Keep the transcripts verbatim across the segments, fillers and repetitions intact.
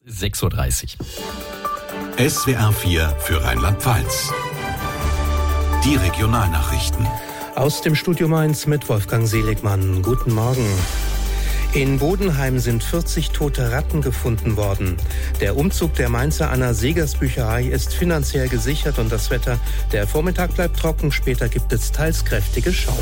sechs Uhr dreißig. S W R vier für Rheinland-Pfalz. Die Regionalnachrichten. Aus dem Studio Mainz mit Wolfgang Seligmann. Guten Morgen. In Bodenheim sind vierzig tote Ratten gefunden worden. Der Umzug der Mainzer Anna Segers Bücherei ist finanziell gesichert und das Wetter. Der Vormittag bleibt trocken, später gibt es teils kräftige Schauer.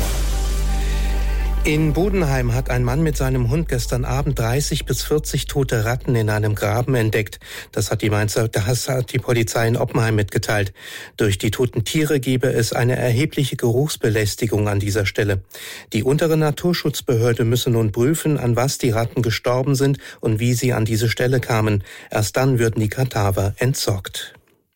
In Bodenheim hat ein Mann mit seinem Hund gestern Abend dreißig bis vierzig tote Ratten in einem Graben entdeckt. Das hat die Mainzer, das hat die Polizei in Oppenheim mitgeteilt. Durch die toten Tiere gebe es eine erhebliche Geruchsbelästigung an dieser Stelle. Die untere Naturschutzbehörde müsse nun prüfen, an was die Ratten gestorben sind und wie sie an diese Stelle kamen. Erst dann würden die Kadaver entsorgt.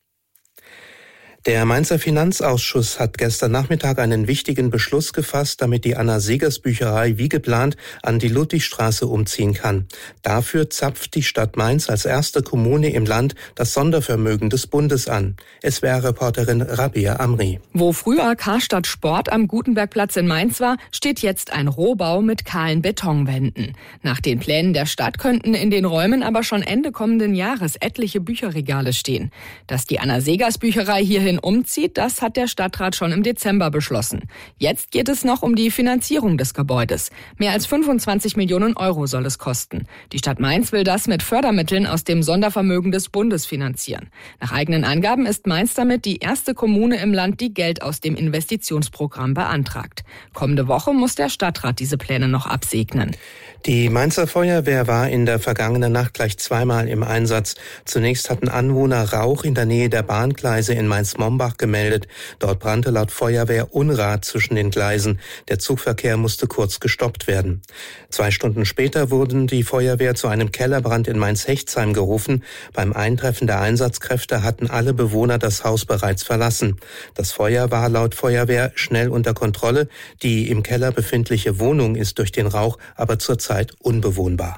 Der Mainzer Finanzausschuss hat gestern Nachmittag einen wichtigen Beschluss gefasst, damit die Anna Segers Bücherei wie geplant an die Ludwigstraße umziehen kann. Dafür zapft die Stadt Mainz als erste Kommune im Land das Sondervermögen des Bundes an. S W R-Reporterin Rabea Amri. Wo früher Karstadt Sport am Gutenbergplatz in Mainz war, steht jetzt ein Rohbau mit kahlen Betonwänden. Nach den Plänen der Stadt könnten in den Räumen aber schon Ende kommenden Jahres etliche Bücherregale stehen. Dass die Anna Segers Bücherei hierhin umzieht, das hat der Stadtrat schon im Dezember beschlossen. Jetzt geht es noch um die Finanzierung des Gebäudes. Mehr als fünfundzwanzig Millionen Euro soll es kosten. Die Stadt Mainz will das mit Fördermitteln aus dem Sondervermögen des Bundes finanzieren. Nach eigenen Angaben ist Mainz damit die erste Kommune im Land, die Geld aus dem Investitionsprogramm beantragt. Kommende Woche muss der Stadtrat diese Pläne noch absegnen. Die Mainzer Feuerwehr war in der vergangenen Nacht gleich zweimal im Einsatz. Zunächst hatten Anwohner Rauch in der Nähe der Bahngleise in Mainz-Mombach gemeldet. Dort brannte laut Feuerwehr Unrat zwischen den Gleisen. Der Zugverkehr musste kurz gestoppt werden. Zwei Stunden später wurden die Feuerwehr zu einem Kellerbrand in Mainz-Hechtsheim gerufen. Beim Eintreffen der Einsatzkräfte hatten alle Bewohner das Haus bereits verlassen. Das Feuer war laut Feuerwehr schnell unter Kontrolle. Die im Keller befindliche Wohnung ist durch den Rauch aber zurzeit unbewohnbar.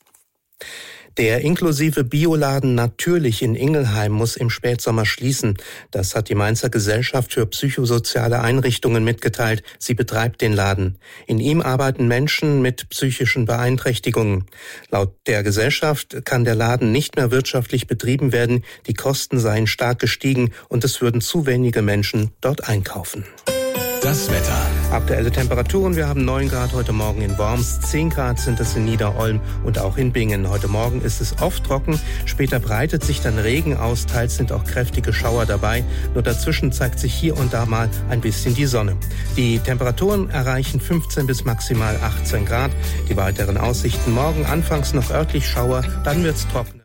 Der inklusive Bioladen Natürlich in Ingelheim muss im Spätsommer schließen. Das hat die Mainzer Gesellschaft für psychosoziale Einrichtungen mitgeteilt. Sie betreibt den Laden. In ihm arbeiten Menschen mit psychischen Beeinträchtigungen. Laut der Gesellschaft kann der Laden nicht mehr wirtschaftlich betrieben werden. Die Kosten seien stark gestiegen und es würden zu wenige Menschen dort einkaufen. Das Wetter. Aktuelle Temperaturen. Wir haben neun Grad heute Morgen in Worms, zehn Grad sind es in Niederolm und auch in Bingen. Heute Morgen ist es oft trocken, später breitet sich dann Regen aus, teils sind auch kräftige Schauer dabei. Nur dazwischen zeigt sich hier und da mal ein bisschen die Sonne. Die Temperaturen erreichen fünfzehn bis maximal achtzehn Grad. Die weiteren Aussichten: morgen anfangs noch örtlich Schauer, dann wird's trocken.